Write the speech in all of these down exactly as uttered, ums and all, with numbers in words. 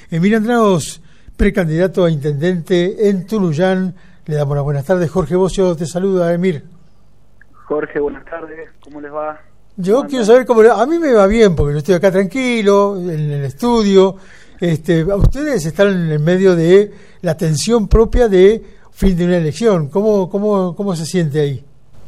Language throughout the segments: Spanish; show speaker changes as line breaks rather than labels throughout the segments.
Emilio Andraos, precandidato a intendente en Tunuyán. Le damos las buenas tardes. Jorge Bocio te saluda, Emir.
Jorge, buenas tardes. ¿Cómo les va?
Yo quiero saber cómo le... A mí me va bien, porque yo estoy acá tranquilo, en el estudio. Este, ustedes están en medio de la tensión propia de fin de una elección. ¿Cómo, cómo, cómo se siente ahí?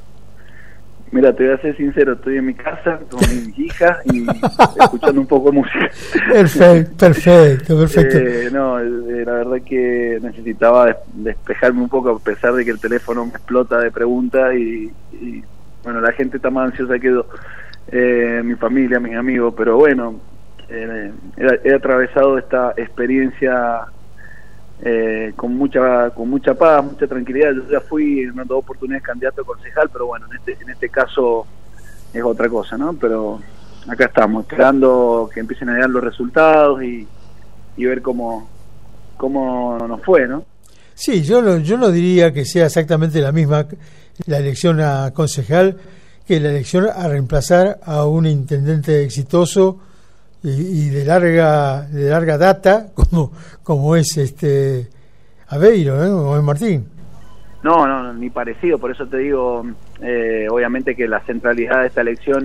Mira, te voy a ser sincero, estoy en mi casa con mis hijas y escuchando un poco de música. Perfecto,
perfecto, perfecto.
Eh, no, eh, la verdad que necesitaba des- despejarme un poco, a pesar de que el teléfono me explota de preguntas y, y bueno, la gente está más ansiosa que yo, eh, mi familia, mis amigos, pero bueno, eh, he, he atravesado esta experiencia Eh, con mucha con mucha paz, mucha tranquilidad. Yo ya fui en dos oportunidades candidato a concejal, pero bueno, en este en este caso es otra cosa, ¿no? Pero acá estamos, esperando que empiecen a llegar los resultados y, y ver cómo cómo nos fue, ¿no?
Sí, yo no, yo no diría que sea exactamente la misma la elección a concejal que la elección a reemplazar a un intendente exitoso y, y de larga de larga data como como es este Aveiro, ¿eh? Como es Martín.
No, no, ni parecido. Por eso te digo, eh, obviamente que la centralidad de esta elección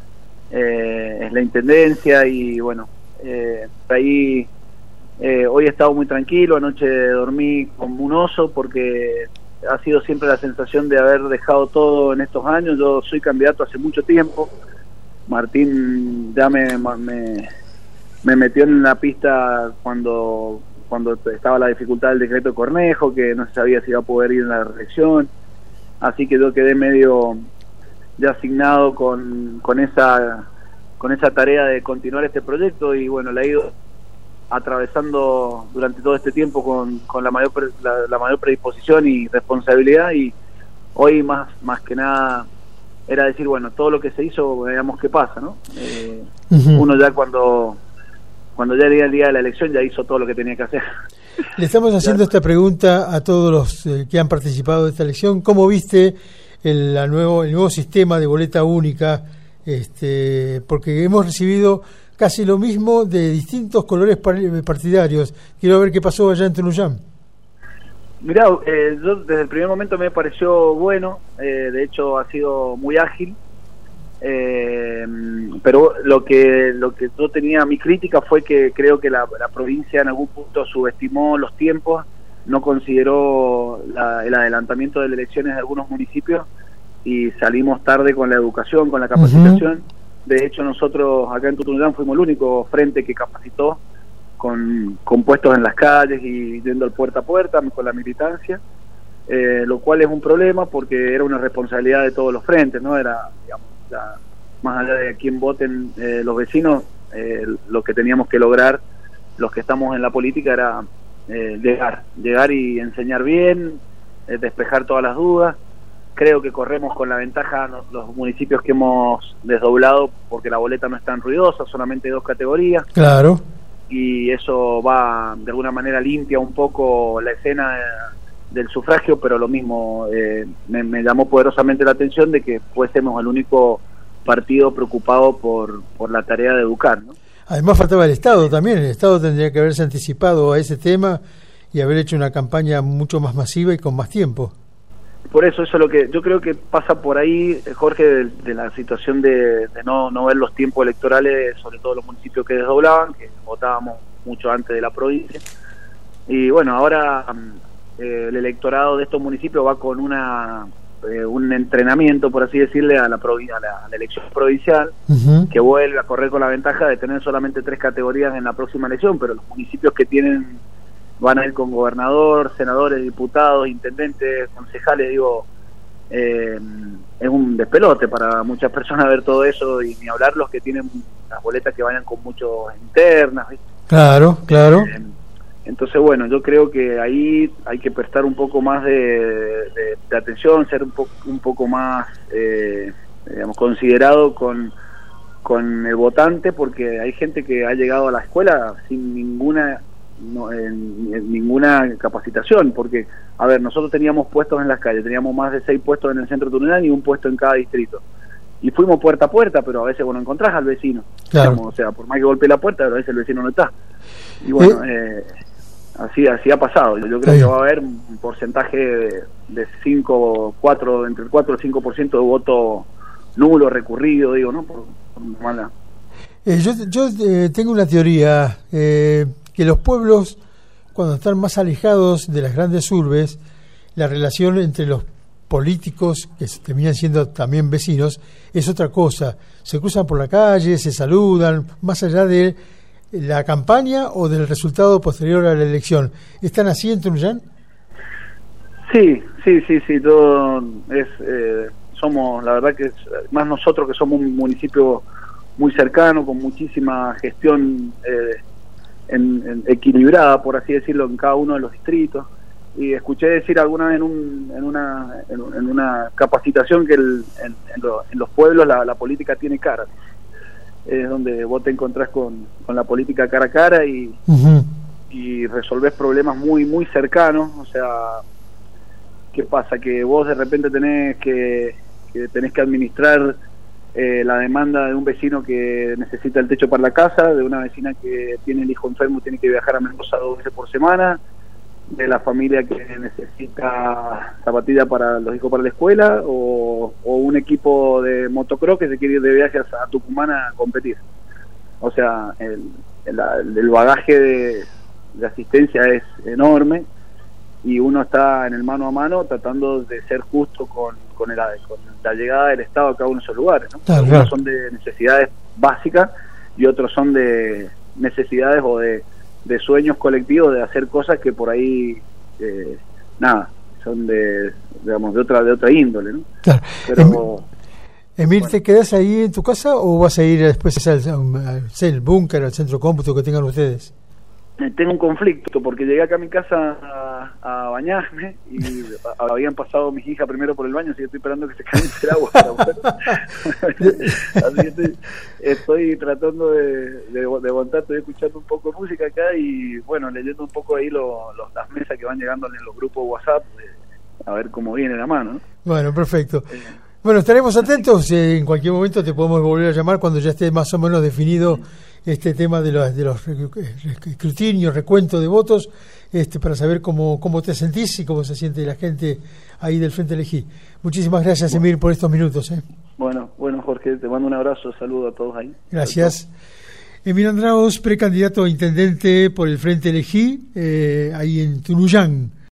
eh, es la intendencia y bueno, eh, ahí eh, hoy he estado muy tranquilo. Anoche dormí como un oso porque ha sido siempre la sensación de haber dejado todo en estos años. Yo soy candidato hace mucho tiempo. Martín ya me, me, me metió en la pista cuando cuando estaba la dificultad del decreto de Cornejo, que no se sabía si iba a poder ir en la reelección, así que yo quedé medio ya asignado con, con esa con esa tarea de continuar este proyecto y bueno, la he ido atravesando durante todo este tiempo con, con la mayor pre, la, la mayor predisposición y responsabilidad, y hoy más más que nada era decir, bueno, todo lo que se hizo, veamos qué pasa, ¿no? Eh, uh-huh. Uno ya cuando cuando ya llega el día de la elección ya hizo todo lo que tenía que hacer.
Le estamos haciendo esta pregunta a todos los eh, que han participado de esta elección. ¿Cómo viste el, la nuevo, el nuevo sistema de boleta única? Este, porque hemos recibido casi lo mismo de distintos colores partidarios. Quiero ver qué pasó allá en Tunuyán.
Mirá, eh, yo desde el primer momento me pareció bueno, eh, de hecho ha sido muy ágil, eh, pero lo que lo que yo tenía, mi crítica fue que creo que la, la provincia en algún punto subestimó los tiempos, no consideró la, el adelantamiento de las elecciones de algunos municipios y salimos tarde con la educación, con la capacitación. Uh-huh. De hecho nosotros acá en Tunuyán fuimos el único frente que capacitó Con, con puestos en las calles y yendo al puerta a puerta con la militancia, eh, lo cual es un problema porque era una responsabilidad de todos los frentes, no era, digamos, la, más allá de quién voten eh, los vecinos, eh, lo que teníamos que lograr los que estamos en la política era eh, llegar, llegar y enseñar bien, eh, despejar todas las dudas. Creo que corremos con la ventaja los, los municipios que hemos desdoblado porque la boleta no es tan ruidosa, solamente dos categorías.
Claro.
Y eso va, de alguna manera limpia un poco la escena del sufragio, pero lo mismo, eh, me, me llamó poderosamente la atención de que fuésemos el único partido preocupado por, por la tarea de educar, ¿no?
Además faltaba el Estado también, el Estado tendría que haberse anticipado a ese tema y haber hecho una campaña mucho más masiva y con más tiempo.
Por eso, eso es lo que yo creo que pasa por ahí, Jorge, de, de la situación de, de no, no ver los tiempos electorales, sobre todo los municipios que desdoblaban, que votábamos mucho antes de la provincia. Y bueno, ahora eh, el electorado de estos municipios va con una eh, un entrenamiento, por así decirle, a la, provi- a la, a la elección provincial, uh-huh. que vuelve a correr con la ventaja de tener solamente tres categorías en la próxima elección, pero los municipios que tienen van a ir con gobernador, senadores, diputados, intendentes, concejales, digo, eh, es un despelote para muchas personas ver todo eso, y ni hablar los que tienen las boletas que vayan con muchos internas, ¿viste?
Claro, claro.
Eh, entonces, bueno, yo creo que ahí hay que prestar un poco más de, de, de atención, ser un, po- un poco más, eh, digamos, considerado con, con el votante, porque hay gente que ha llegado a la escuela sin ninguna... No, en, en ninguna capacitación, porque, a ver, nosotros teníamos puestos en las calles, teníamos más de seis puestos en el centro de Tunuyán y un puesto en cada distrito, y fuimos puerta a puerta, pero a veces vos no encontrás al vecino.
Claro.
Digamos, o sea, por más que golpee la puerta, pero a veces el vecino no está. Y bueno, eh, así así ha pasado. Yo creo que va a haber un porcentaje de, de cinco, cuatro, entre el cuatro y el cinco por ciento de voto nulo, recurrido, digo, ¿no? Por, por mala.
Eh, yo yo eh, tengo una teoría, eh, que los pueblos, cuando están más alejados de las grandes urbes, la relación entre los políticos, que terminan siendo también vecinos, es otra cosa. Se cruzan por la calle, se saludan, más allá de la campaña o del resultado posterior a la elección. ¿Están así en Tunuyán?
Sí, sí, sí, sí, todo es, eh, somos, la verdad que es, más nosotros que somos un municipio muy cercano, con muchísima gestión eh, en, en, equilibrada, por así decirlo, en cada uno de los distritos. Y escuché decir alguna vez en, un, en, una, en, en una capacitación que el, en, en, lo, en los pueblos la, la política tiene cara. Es donde vos te encontrás con, con la política cara a cara y, uh-huh. y resolvés problemas muy muy cercanos. O sea, ¿qué pasa? Que vos de repente tenés que, que tenés que administrar eh, la demanda de un vecino que necesita el techo para la casa, de una vecina que tiene el hijo enfermo y tiene que viajar a Mendoza dos veces por semana, de la familia que necesita zapatillas para los hijos para la escuela, o, o un equipo de motocross que se quiere ir de viajes a Tucumán a competir. O sea, el, el, el bagaje de, de asistencia es enorme y uno está en el mano a mano tratando de ser justo con, con, el, con la llegada del Estado a cada uno de esos lugares, ¿no?
Ah,
Algunos son de necesidades básicas y otros son de necesidades o de de sueños colectivos, de hacer cosas que por ahí eh, nada, son de, digamos, de otra de otra índole, ¿no? Claro. Pero
Emir,
bueno.
¿te quedás ahí en tu casa o vas a ir después al, al, al búnker, al centro cómputo que tengan ustedes?
Tengo un conflicto porque llegué acá a mi casa a, a bañarme y a, habían pasado mis hijas primero por el baño, así que estoy esperando que se caliente el agua para poder. Así que estoy, estoy tratando de, de, de aguantar, estoy escuchando un poco de música acá y bueno, leyendo un poco ahí lo, lo, las mesas que van llegando en los grupos WhatsApp, de, a ver cómo viene la mano, ¿no?
Bueno, perfecto. Eh, bueno, estaremos atentos, eh, en cualquier momento te podemos volver a llamar cuando ya esté más o menos definido este tema de los, de los escrutinios, recuento de votos, este para saber cómo, cómo te sentís y cómo se siente la gente ahí del Frente Elegí. Muchísimas gracias, Emir, por estos minutos. ¿eh?
Bueno, bueno, Jorge, te mando un abrazo, saludo a todos ahí.
Gracias. Emir Andraos, precandidato a intendente por el Frente Elegí, eh, ahí en Tunuyán.